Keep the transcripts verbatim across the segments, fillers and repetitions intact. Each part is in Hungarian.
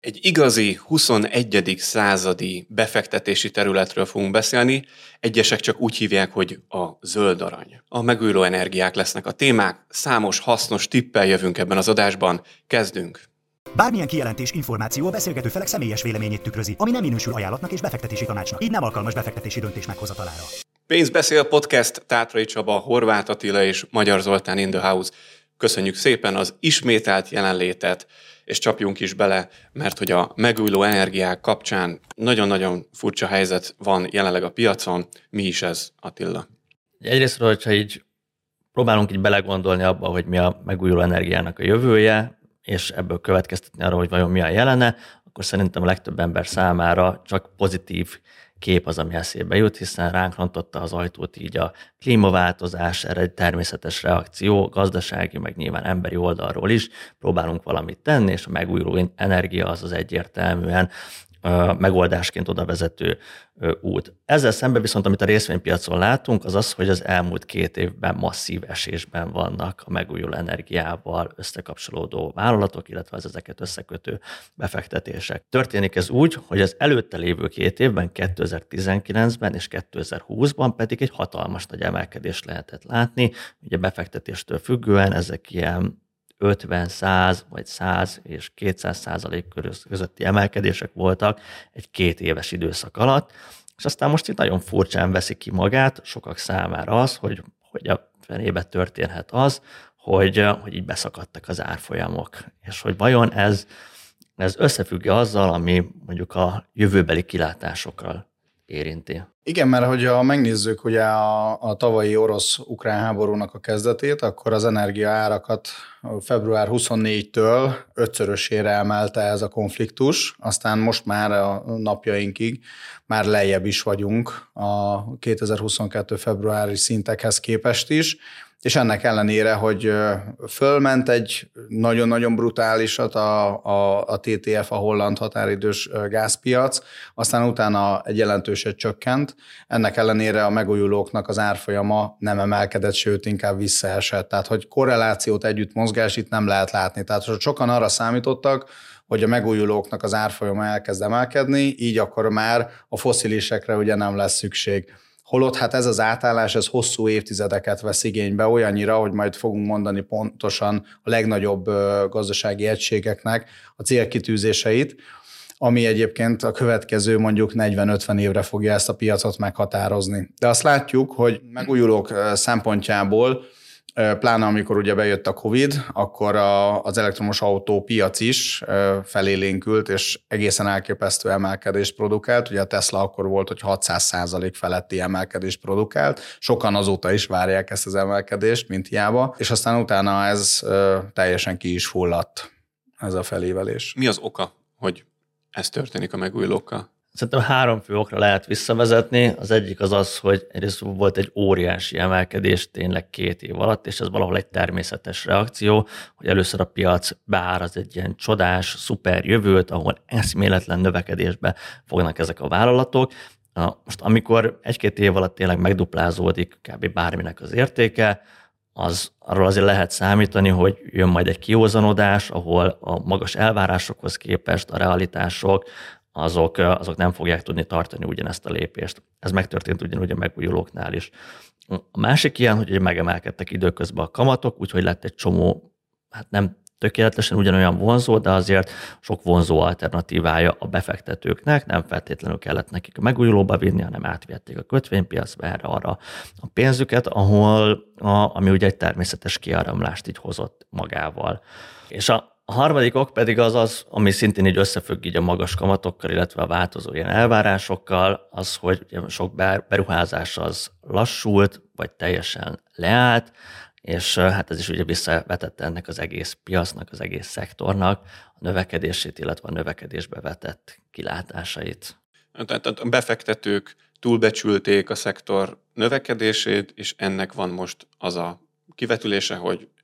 Egy igazi huszonegyedik századi befektetési területről fogunk beszélni, egyesek csak úgy hívják, hogy a zöld arany. A megújuló energiák lesznek a témák, számos hasznos tippel jövünk ebben az adásban. Kezdünk! Bármilyen kijelentés, információ a beszélgető felek személyes véleményét tükrözi, ami nem minősül ajánlatnak és befektetési tanácsnak, így nem alkalmas befektetési döntés meghozatalára. Pénzbeszél podcast, Tátrai Csaba, Horváth Attila és Magyar Zoltán in the house. Köszönjük szépen az ismételt jelenlétet, és csapjunk is bele, mert hogy a megújuló energiák kapcsán nagyon-nagyon furcsa helyzet van jelenleg a piacon. Mi is ez, Attila? Egyrésztről, hogyha így próbálunk így belegondolni abba, hogy mi a megújuló energiának a jövője, és ebből következtetni arra, hogy vajon mi a jelene, akkor szerintem a legtöbb ember számára csak pozitív kép az, ami eszébe jut, hiszen ránk rontotta az ajtót így a klímaváltozás, erre egy természetes reakció, gazdasági, meg nyilván emberi oldalról is próbálunk valamit tenni, és a megújuló energia az az egyértelműen megoldásként oda vezető út. Ezzel szemben viszont, amit a részvénypiacon látunk, az az, hogy az elmúlt két évben masszív esésben vannak a megújuló energiával összekapcsolódó vállalatok, illetve az ezeket összekötő befektetések. Történik ez úgy, hogy az előtte lévő két évben, kétezer-tizenkilencben és kétezer-húszban pedig egy hatalmas nagy emelkedést lehetett látni. Ugye befektetéstől függően ezek ilyen ötven, száz vagy száz és kétszáz százalék közötti emelkedések voltak egy két éves időszak alatt, és aztán most itt nagyon furcsán veszi ki magát sokak számára az, hogy, hogy a fenébe történhet az, hogy, hogy így beszakadtak az árfolyamok, és hogy vajon ez, ez összefügg azzal, ami mondjuk a jövőbeli kilátásokkal érinti. Igen, mert hogyha megnézzük ugye a, a tavalyi orosz-ukrán háborúnak a kezdetét, akkor az energiaárakat február huszonnégyedikétől ötszörösére emelte ez a konfliktus, aztán most már a napjainkig már lejjebb is vagyunk a kétezer-huszonkettő februári szintekhez képest is, és ennek ellenére, hogy fölment egy nagyon-nagyon brutálisat a, a, a té té ef, a holland határidős gázpiac, aztán utána egy jelentőset csökkent. Ennek ellenére a megújulóknak az árfolyama nem emelkedett, sőt inkább visszaesett. Tehát, hogy korrelációt, együtt mozgás itt nem lehet látni. Tehát, hogy sokan arra számítottak, hogy a megújulóknak az árfolyama elkezd emelkedni, így akkor már a fosszilisekre ugye nem lesz szükség. Holott hát ez az átállás, ez hosszú évtizedeket vesz igénybe, olyannyira, hogy majd fogunk mondani pontosan a legnagyobb gazdasági egységeknek a célkitűzéseit, ami egyébként a következő mondjuk negyven-ötven évre fogja ezt a piacot meghatározni. De azt látjuk, hogy megújulók szempontjából, pláne amikor ugye bejött a Covid, akkor a, az elektromos autó piac is felélénkült, és egészen elképesztő emelkedést produkált. Ugye a Tesla akkor volt, hogy hatszáz százalék feletti emelkedést produkált. Sokan azóta is várják ezt az emelkedést, mint hiába. És aztán utána ez teljesen ki is fulladt, ez a felévelés. Mi az oka, hogy ez történik a megújulókkal? Szerintem három fő okra lehet visszavezetni. Az egyik az az, hogy egyrészt volt egy óriási emelkedés tényleg két év alatt, és ez valahol egy természetes reakció, hogy először a piac beáraz egy ilyen csodás, szuper jövőt, ahol eszméletlen növekedésbe fognak ezek a vállalatok. Most amikor egy-két év alatt tényleg megduplázódik kb. Bárminek az értéke, az arról azért lehet számítani, hogy jön majd egy kiózanodás, ahol a magas elvárásokhoz képest a realitások azok, azok nem fogják tudni tartani ugyanezt a lépést. Ez megtörtént ugyanúgy a megújulóknál is. A másik ilyen, hogy ugye megemelkedtek időközben a kamatok, úgyhogy lett egy csomó, hát nem tökéletesen ugyanolyan vonzó, de azért sok vonzó alternatívája a befektetőknek, nem feltétlenül kellett nekik a megújulóba vinni, hanem átvették a kötvénypiacba erre arra a pénzüket, ahol, a, ami ugye egy természetes kiáramlást így hozott magával. És a A harmadik ok pedig az az, ami szintén így összefügg így a magas kamatokkal, illetve a változó ilyen elvárásokkal, az, hogy sok beruházás az lassult, vagy teljesen leállt, és hát ez is ugye visszavetette ennek az egész piacnak, az egész szektornak a növekedését, illetve a növekedésbe vetett kilátásait. Tehát a befektetők túlbecsülték a szektor növekedését, és ennek van most az a kivetülése, hogy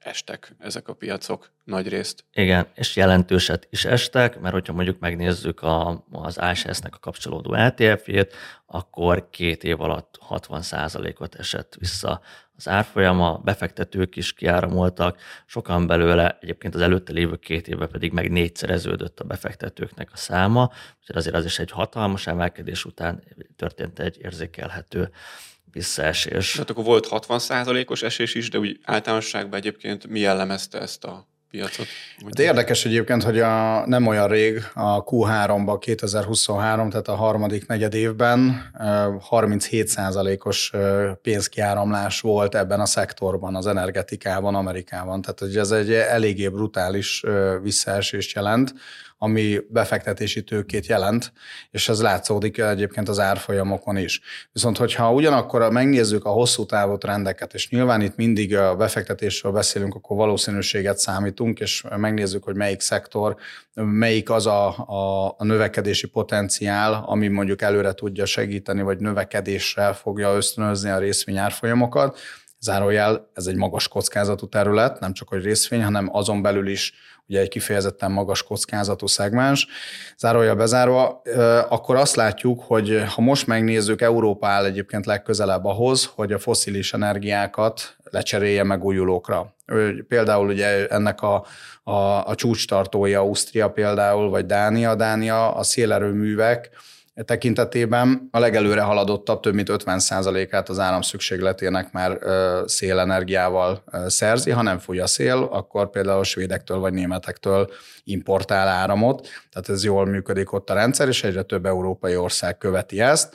estek ezek a piacok nagy részt. Igen, és jelentőset is estek, mert hogyha mondjuk megnézzük a, az á es es-nek a kapcsolódó é té ef-jét, akkor két év alatt hatvan százalékot esett vissza az árfolyama, befektetők is kiáramoltak, sokan belőle, egyébként az előtte lévő két évben pedig meg négyszereződött a befektetőknek a száma, úgyhogy azért az is egy hatalmas emelkedés után történt egy érzékelhető visszaesés. Tehát akkor volt hatvan százalékos esés is, de úgy általánosságban egyébként mi jellemezte ezt a piacot? Hát érdekes egyébként, hogy a, nem olyan rég a kú háromban kétezer-huszonhárom, tehát a harmadik negyed évben harminchét százalékos pénzkiáramlás volt ebben a szektorban, az energetikában, Amerikában. Tehát ez egy eléggé brutális visszaesést jelent, ami befektetési tőkét jelent, és ez látszódik egyébként az árfolyamokon is. Viszont hogyha ugyanakkor megnézzük a hosszú távú trendeket, és nyilván itt mindig a befektetésről beszélünk, akkor valószínűséget számítunk, és megnézzük, hogy melyik szektor, melyik az a, a, a növekedési potenciál, ami mondjuk előre tudja segíteni, vagy növekedésre fogja ösztönözni a részvényárfolyamokat. Zárójel, ez egy magas kockázatú terület, nem csak hogy részvény, hanem azon belül is ugye egy kifejezetten magas kockázatú szegmens. Zárójel bezárva, akkor azt látjuk, hogy ha most megnézzük, Európa áll egyébként legközelebb ahhoz, hogy a fosszilis energiákat lecserélje megújulókra. Például ugye ennek a, a, a csúcstartói Ausztria például, vagy Dánia. Dánia a szélerőművek tekintetében a legelőre haladottabb, több mint ötven százalékát az áram szükségletének már szélenergiával szerzi. Ha nem fúj a szél, akkor például a svédektől vagy németektől importál áramot. Tehát ez jól működik ott a rendszer, és egyre több európai ország követi ezt.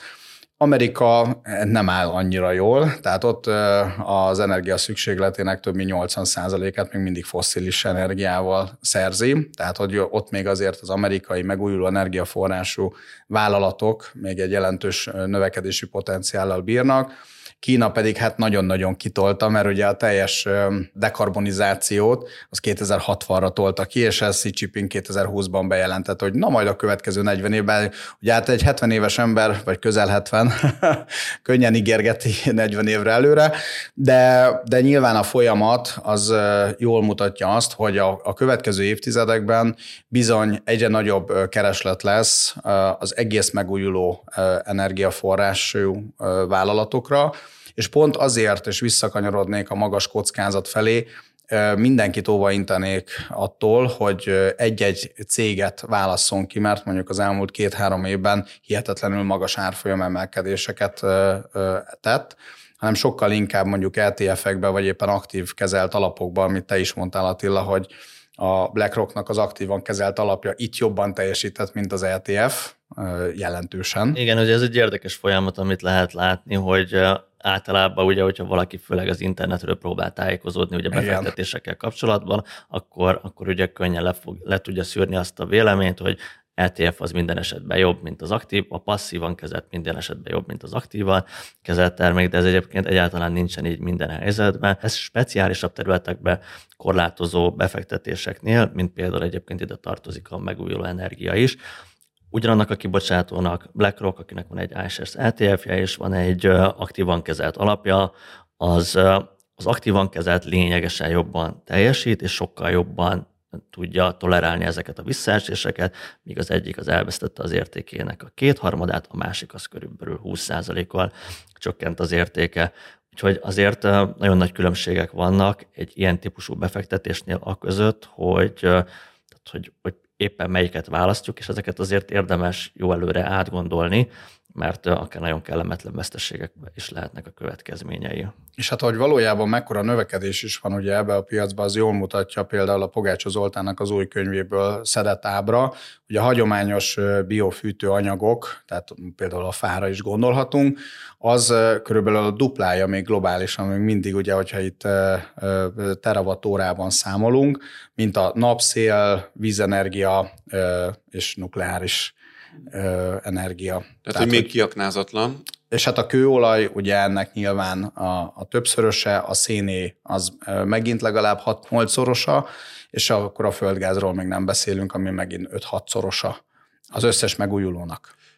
Amerika nem áll annyira jól, tehát ott az energia szükségletének több mint nyolcvan százalékát még mindig fosszilis energiával szerzi, tehát hogy ott még azért az amerikai megújuló energiaforrású vállalatok még egy jelentős növekedési potenciállal bírnak. Kína pedig hát nagyon-nagyon kitolta, mert ugye a teljes dekarbonizációt az kétezer-hatvanra tolta ki, és ez Xi Jinping kétezer-húszban bejelentett, hogy na majd a következő negyven évben, ugye hát egy hetven éves ember, vagy közel hetven, könnyen ígérgeti negyven évre előre, de, de nyilván a folyamat az jól mutatja azt, hogy a, a következő évtizedekben bizony egyre nagyobb kereslet lesz az egész megújuló energiaforrású vállalatokra, és pont azért, és visszakanyarodnék a magas kockázat felé, mindenkit óvaintenék attól, hogy egy-egy céget válasszon ki, mert mondjuk az elmúlt két-három évben hihetetlenül magas árfolyam emelkedéseket tett, hanem sokkal inkább mondjuk é té ef-ekbe, vagy éppen aktív kezelt alapokban, amit te is mondtál, Attila, hogy a BlackRocknak az aktívan kezelt alapja itt jobban teljesített, mint az é té ef, jelentősen. Igen, ugye ez egy érdekes folyamat, amit lehet látni, hogy általában ugye, hogyha valaki főleg az internetről próbál tájékozódni ugye befektetésekkel kapcsolatban, akkor, akkor ugye könnyen le, fog, le tudja szűrni azt a véleményt, hogy é té ef az minden esetben jobb, mint az aktív, a passzívan kezelt minden esetben jobb, mint az aktívan kezelt termék, de ez egyébként egyáltalán nincsen így minden helyzetben. Ez speciálisabb területekben korlátozó befektetéseknél, mint például egyébként ide tartozik a megújuló energia is, ugyanannak a kibocsátónak, BlackRock, akinek van egy á es es é té ef-je, és van egy aktívan kezelt alapja, az, az aktívan kezelt lényegesen jobban teljesít, és sokkal jobban tudja tolerálni ezeket a visszaeséseket, míg az egyik az elvesztette az értékének a kétharmadát, a másik az körülbelül húsz százalékkal csökkent az értéke. Úgyhogy azért nagyon nagy különbségek vannak egy ilyen típusú befektetésnél a között, hogy, hogy, hogy éppen melyiket választjuk, és ezeket azért érdemes jó előre átgondolni, mert akár nagyon kellemetlen veszteségek is lehetnek a következményei. És hát, hogy valójában mekkora növekedés is van ugye ebbe a piacban, az jól mutatja például a Pogácsa Zoltánnak az új könyvéből szedett ábra, hogy a hagyományos biofűtő anyagok, tehát például a fára is gondolhatunk, az körülbelül a duplája még globálisan, még mindig ugye, hogyha itt terawattórában számolunk, mint a napszél, vízenergia és nukleáris energia. Tehát, Tehát hogy még kiaknázatlan. És hát a kőolaj, ugye ennek nyilván a, a többszöröse, a széné az megint legalább hat-nyolcszorosa, és akkor a földgázról még nem beszélünk, ami megint öt-hatszorosa az összes megújulónak.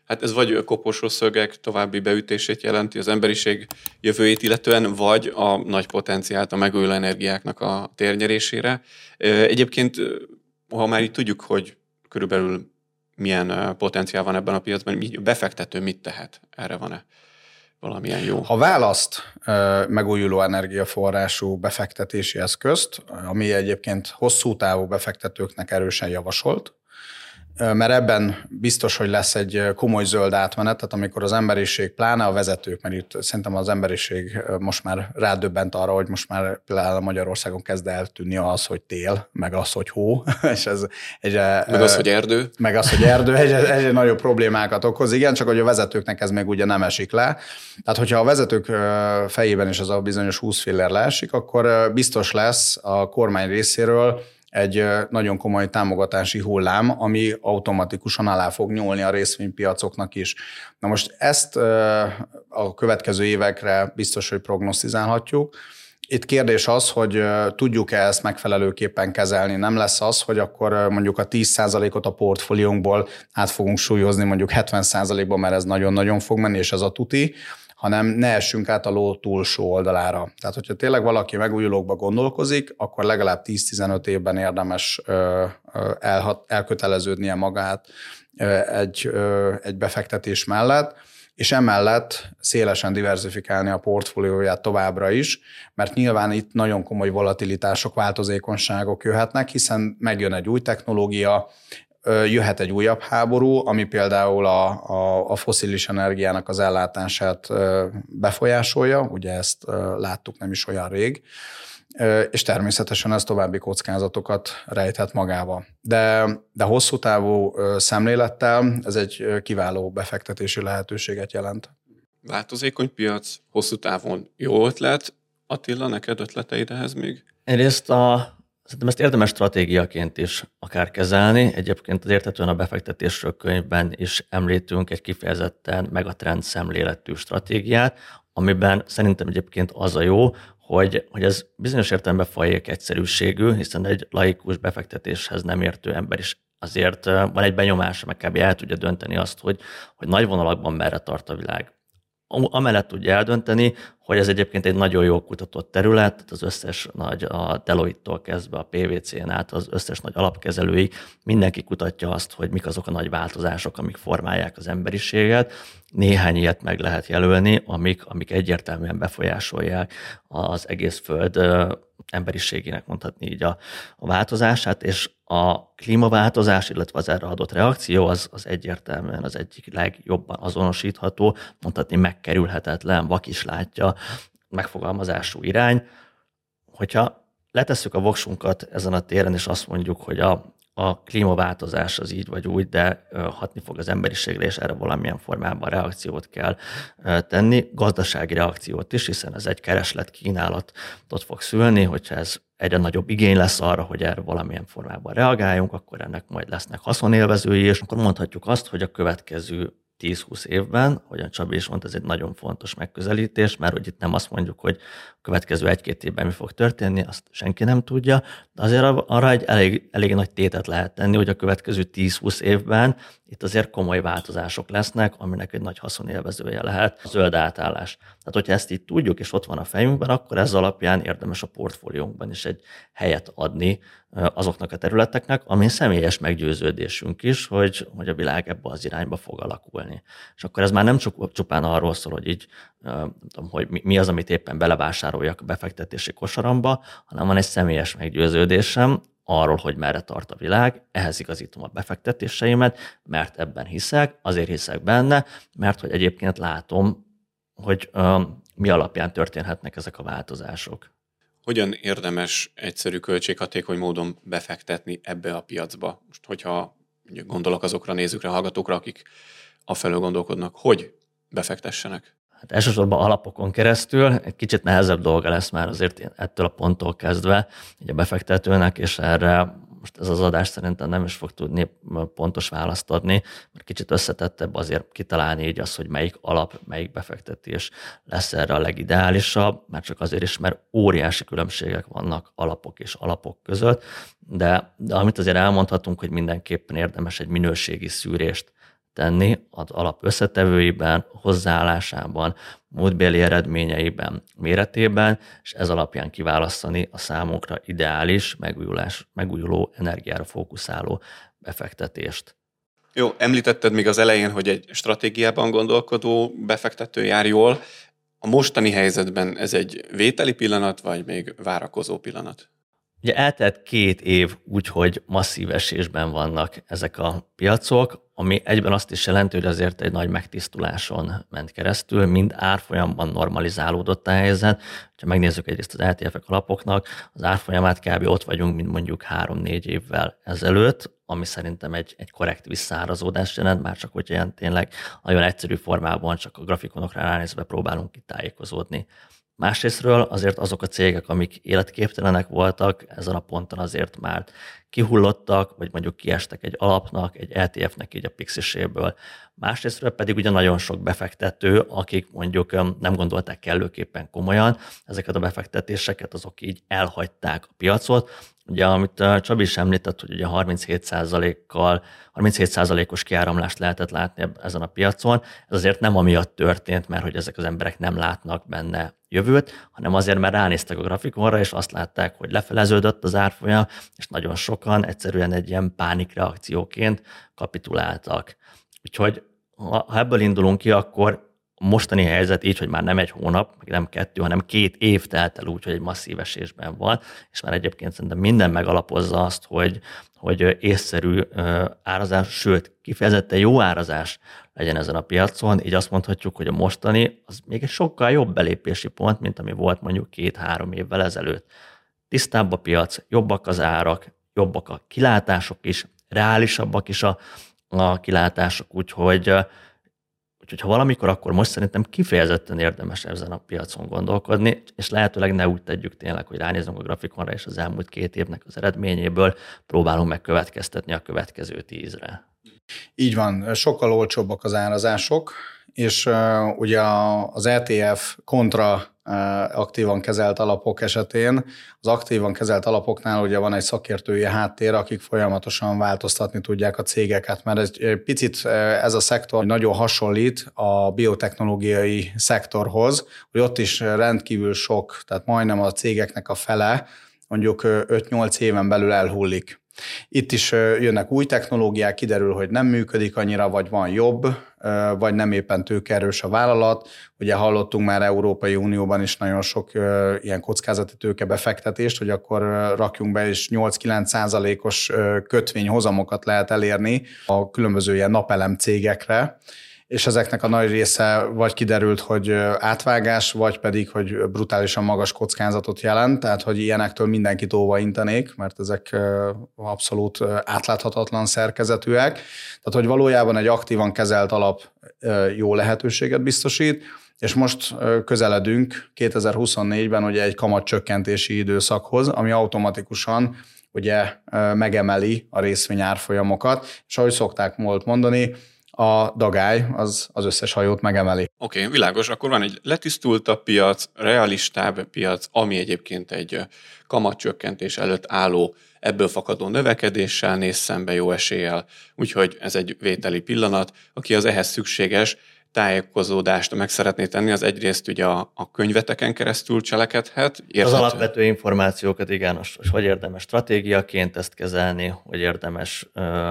Hát ez vagy koporsó szögek további beütését jelenti az emberiség jövőjét illetően, vagy a nagy potenciált a megújuló energiáknak a térnyerésére. Egyébként, ha már így tudjuk, hogy körülbelül milyen potenciál van ebben a piacban, a befektető mit tehet? Erre van-e valamilyen jó? Ha választ megújuló energiaforrású befektetési eszközt, ami egyébként hosszú távú befektetőknek erősen javasolt, mert ebben biztos, hogy lesz egy komoly zöld átmenet, tehát amikor az emberiség, pláne a vezetők, mert itt szerintem az emberiség most már rádöbbent arra, hogy most már például Magyarországon kezd eltűnni az, hogy tél, meg az, hogy hó, és ez egy, meg az, hogy erdő. Meg az, hogy erdő, egy, egy nagyobb problémákat okoz, igen, csak hogy a vezetőknek ez még ugye nem esik le. Tehát, hogyha a vezetők fejében is az a bizonyos húsz fillér leesik, akkor biztos lesz a kormány részéről egy nagyon komoly támogatási hullám, ami automatikusan alá fog nyúlni a részvénypiacoknak is. Na most ezt a következő évekre biztos, hogy prognosztizálhatjuk. Itt kérdés az, hogy tudjuk-e ezt megfelelőképpen kezelni. Nem lesz az, hogy akkor mondjuk a tíz százalékot a portfóliónkból át fogunk súlyozni mondjuk hetven százalékba, mert ez nagyon-nagyon fog menni, és ez a tuti, hanem ne essünk át a ló túlsó oldalára. Tehát, hogyha tényleg valaki megújulókba gondolkozik, akkor legalább tíz-tizenöt évben érdemes elhat, elköteleződnie magát egy, egy befektetés mellett, és emellett szélesen diverzifikálni a portfólióját továbbra is, mert nyilván itt nagyon komoly volatilitások, változékonyságok jöhetnek, hiszen megjön egy új technológia, jöhet egy újabb háború, ami például a, a, a fosszilis energiának az ellátását befolyásolja, ugye ezt láttuk nem is olyan rég, és természetesen ez további kockázatokat rejthet magába. De, de hosszú távú szemlélettel ez egy kiváló befektetési lehetőséget jelent. Változékony piac, hosszú távon jó ötlet. Attila, neked ötleteid ehhez még? Egyrészt a Szerintem ezt érdemes stratégiaként is akár kezelni. Egyébként az érthetően a befektetésről könyvben is említünk egy kifejezetten megatrend szemléletű stratégiát, amiben szerintem egyébként az a jó, hogy, hogy ez bizonyos értelemben fajék egyszerűségű, hiszen egy laikus befektetéshez nem értő ember is azért van egy benyomása, meg kb. El tudja dönteni azt, hogy, hogy nagy vonalakban merre tart a világ. Amellett tudja eldönteni, hogy ez egyébként egy nagyon jól kutatott terület, tehát az összes nagy, a Deloitte-tól kezdve a pé vé cén át, az összes nagy alapkezelőig mindenki kutatja azt, hogy mik azok a nagy változások, amik formálják az emberiséget. Néhány ilyet meg lehet jelölni, amik, amik egyértelműen befolyásolják az egész Föld emberiségének mondhatni így a, a változását, és a klímaváltozás, illetve az erre adott reakció az, az egyértelműen az egyik legjobban azonosítható, mondhatni megkerülhetetlen, vak is látja megfogalmazású irány. Hogyha letesszük a voksunkat ezen a téren, és azt mondjuk, hogy a, a klímaváltozás az így vagy úgy, de hatni fog az emberiségre, és erre valamilyen formában reakciót kell tenni, gazdasági reakciót is, hiszen ez egy kereslet-kínálatot fog szülni, hogyha ez egyre nagyobb igény lesz arra, hogy erre valamilyen formában reagáljunk, akkor ennek majd lesznek haszonélvezői, és akkor mondhatjuk azt, hogy a következő tíz-húsz évben, ahogyan Csabi is mondta, ez egy nagyon fontos megközelítés, mert hogy itt nem azt mondjuk, hogy a következő egy-két évben mi fog történni, azt senki nem tudja, de azért arra egy elég, elég nagy tétet lehet tenni, hogy a következő tíz-húsz évben itt azért komoly változások lesznek, aminek egy nagy haszonélvezője lehet a zöld átállás. Tehát, hogyha ezt így tudjuk, és ott van a fejünkben, akkor ez alapján érdemes a portfóliónkban is egy helyet adni azoknak a területeknek, amin személyes meggyőződésünk is, hogy, hogy a világ ebbe az irányba fog alakulni. És akkor ez már nem csupán arról szól, hogy így, nem tudom, hogy mi az, amit éppen belevásároljak a befektetési kosaramba, hanem van egy személyes meggyőződésem arról, hogy merre tart a világ, ehhez igazítom a befektetéseimet, mert ebben hiszek, azért hiszek benne, mert hogy egyébként látom, hogy um, mi alapján történhetnek ezek a változások. Hogyan érdemes egyszerű költséghatékony módon befektetni ebbe a piacba? Most, hogyha gondolok azokra a nézőkre, hallgatókra, akik afelől gondolkodnak, hogy befektessenek? Hát elsősorban alapokon keresztül, egy kicsit nehezebb dolga lesz már azért ettől a ponttól kezdve így a befektetőnek, és erre most ez az adás szerintem nem is fog tudni pontos választ adni, mert kicsit összetettebb azért kitalálni így az, hogy melyik alap, melyik befektetés lesz erre a legideálisabb, már csak azért is, mert óriási különbségek vannak alapok és alapok között, de, de amit azért elmondhatunk, hogy mindenképpen érdemes egy minőségi szűrést tenni az alap összetevőiben, hozzáállásában, módbéli eredményeiben, méretében, és ez alapján kiválasztani a számunkra ideális, megújulás, megújuló energiára fókuszáló befektetést. Jó, említetted még az elején, hogy egy stratégiában gondolkodó befektető jár jól. A mostani helyzetben ez egy vételi pillanat, vagy még várakozó pillanat? Ugye eltelt két év úgy, hogy masszív esésben vannak ezek a piacok, ami egyben azt is jelenti, hogy azért egy nagy megtisztuláson ment keresztül, mind árfolyamban normalizálódott a helyzet. Ha megnézzük egyrészt az é té ef-ek alapoknak, az árfolyamát kb. Ott vagyunk, mint mondjuk három-négy évvel ezelőtt, ami szerintem egy, egy korrekt visszárazódást jelent, már csak hogy ilyen tényleg nagyon egyszerű formában csak a grafikonokra ránézve próbálunk kitájékozódni. Másrésztről azért azok a cégek, amik életképtelenek voltak, ezen a ponton azért már kihullottak, vagy mondjuk kiestek egy alapnak, egy é té ef-nek így a pixiséből. Másrésztről pedig ugye nagyon sok befektető, akik mondjuk nem gondolták kellőképpen komolyan ezeket a befektetéseket, azok így elhagyták a piacot. Ugye, amit Csabi is említett, hogy ugye harminchét százalékkal, harminchét százalékos kiáramlást lehetett látni ezen a piacon, ez azért nem amiatt történt, mert hogy ezek az emberek nem látnak benne jövőt, hanem azért, mert ránéztek a grafikonra, és azt látták, hogy lefeleződött az árfolyam, és nagyon sokan egyszerűen egy ilyen pánikreakcióként kapituláltak. Úgyhogy ha ebből indulunk ki, akkor a mostani helyzet így, hogy már nem egy hónap, meg nem kettő, hanem két év telt el úgy, hogy egy masszív esésben van, és már egyébként szerintem minden megalapozza azt, hogy, hogy észszerű árazás, sőt, kifejezetten jó árazás legyen ezen a piacon, így azt mondhatjuk, hogy a mostani az még egy sokkal jobb belépési pont, mint ami volt mondjuk két-három évvel ezelőtt. Tisztább a piac, jobbak az árak, jobbak a kilátások is, reálisabbak is a, a kilátások, úgyhogy Úgyhogy ha valamikor, akkor most szerintem kifejezetten érdemes ezen a piacon gondolkodni, és lehetőleg ne úgy tegyük tényleg, hogy ránézünk a grafikonra, és az elmúlt két évnek az eredményéből próbálunk megkövetkeztetni a következő tízre. Így van, sokkal olcsóbbak az árazások, és uh, ugye az é té ef kontra uh, aktívan kezelt alapok esetén, az aktívan kezelt alapoknál ugye van egy szakértői háttér, akik folyamatosan változtatni tudják a cégeket, mert egy picit uh, ez a szektor nagyon hasonlít a biotechnológiai szektorhoz, hogy ott is rendkívül sok, tehát majdnem a cégeknek a fele mondjuk öt-nyolc éven belül elhullik. Itt is jönnek új technológiák, kiderül, hogy nem működik annyira, vagy van jobb, vagy nem éppen tőkeerős a vállalat. Ugye hallottunk már Európai Unióban is nagyon sok ilyen kockázati tőkebefektetést, hogy akkor rakjunk be, és nyolc-kilenc százalékos kötvényhozamokat lehet elérni a különböző ilyen napelem cégekre, és ezeknek a nagy része vagy kiderült, hogy átvágás, vagy pedig, hogy brutálisan magas kockázatot jelent, tehát hogy ilyenektől mindenkit óva intenék, mert ezek abszolút átláthatatlan szerkezetűek. Tehát, hogy valójában egy aktívan kezelt alap jó lehetőséget biztosít, és most közeledünk kétezer-huszonnégyben ugye egy kamatcsökkentési időszakhoz, ami automatikusan ugye megemeli a részvényárfolyamokat, és ahogy szokták volt mondani, a dagály az, az összes hajót megemeli. Oké, okay, világos. Akkor van egy letisztultabb piac, realistább piac, ami egyébként egy kamatcsökkentés előtt álló, ebből fakadó növekedéssel néz szembe jó eséllyel. Úgyhogy ez egy vételi pillanat. Aki az ehhez szükséges tájékozódást meg szeretné tenni, az egyrészt ugye a, a könyveteken keresztül cselekedhet. Érthető. Az alapvető információkat, igen, és hogy érdemes stratégiaként ezt kezelni, hogy érdemes uh,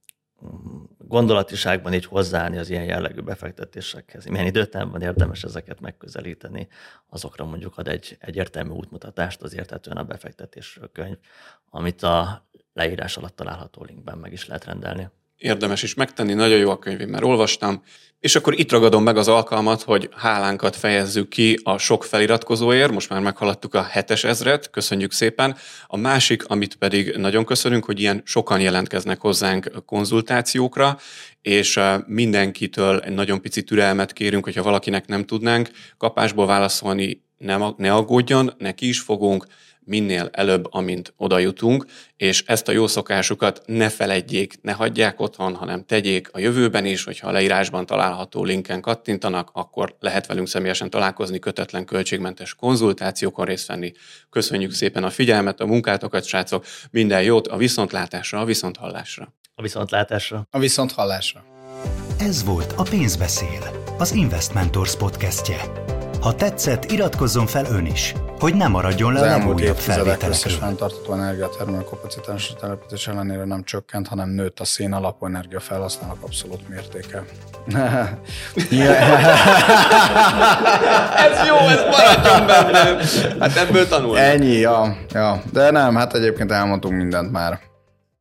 gondolatiságban így hozzáállni az ilyen jellegű befektetésekhez. Milyen időtámban érdemes ezeket megközelíteni, azokra mondjuk ad egy egyértelmű útmutatást az érthetően a befektetésről könyv, amit a leírás alatt található linkben meg is lehet rendelni. Érdemes is megtenni, nagyon jó a könyv, én már olvastam. És akkor itt ragadom meg az alkalmat, hogy hálánkat fejezzük ki a sok feliratkozóért, most már meghaladtuk a hetes ezret, köszönjük szépen. A másik, amit pedig nagyon köszönünk, hogy ilyen sokan jelentkeznek hozzánk konzultációkra, és mindenkitől egy nagyon pici türelmet kérünk, hogyha valakinek nem tudnánk kapásból válaszolni, ne, ne aggódjon, neki is fogunk, minél előbb, amint oda jutunk, és ezt a jó szokásukat ne feledjék, ne hagyják otthon, hanem tegyék a jövőben is, hogyha a leírásban található linken kattintanak, akkor lehet velünk személyesen találkozni, kötetlen költségmentes konzultációkon részt venni. Köszönjük szépen a figyelmet, a munkátokat, srácok, minden jót, a viszontlátásra, a viszonthallásra. A viszontlátásra. A viszonthallásra. Ez volt a Pénzbeszél, az Investmentors podcastje. Ha tetszett, iratkozzon fel ön is, hogy ne maradjon le a legújabb felvételekről. Az fenntartható energiatermelő kapacitásra telepítés ellenére nem csökkent, hanem nőtt a szén alapú energia felhasználók abszolút mértéke. Ez jó, ez maradjon bennem. Hát ebből tanulni. Ennyi, ja, ja. De nem, hát egyébként elmondtunk mindent már.